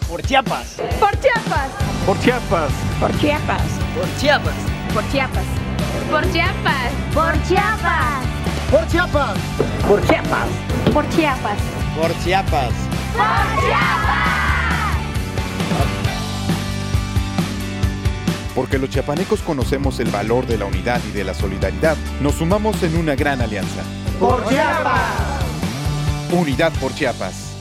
Por Chiapas. Por Chiapas. Por Chiapas. Por Chiapas. Por Chiapas. Por Chiapas. Por Chiapas. Por Chiapas. Por Chiapas. Por Chiapas. Por Chiapas. Por Chiapas. Por Chiapas. Porque los chiapanecos conocemos el valor de la unidad y de la solidaridad, nos sumamos en una gran alianza. Por Chiapas. Unidad por Chiapas.